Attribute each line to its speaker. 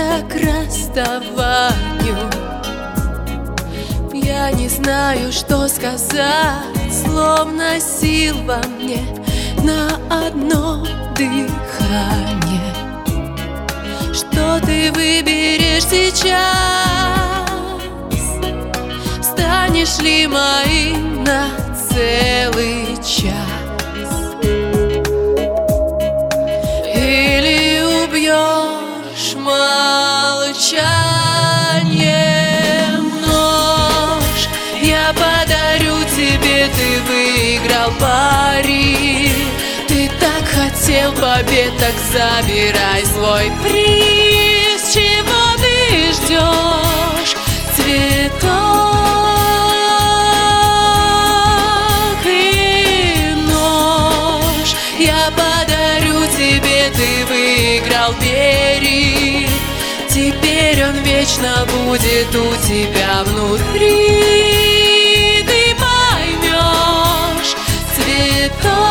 Speaker 1: к расставанию. Я не знаю, что сказать, словно сил во мне на одно дыхание. Что ты выберешь сейчас? Станешь ли моим на целый час? Или убьешь молчанием нож? Я подарю тебе, ты выиграл пари. Ты так хотел побед, так забирай свой приз. Чего ты ждешь? Цветок и нож. Я подарю тебе, ты выиграл, бери. Теперь он вечно будет у тебя внутри. Ты поймешь, цветок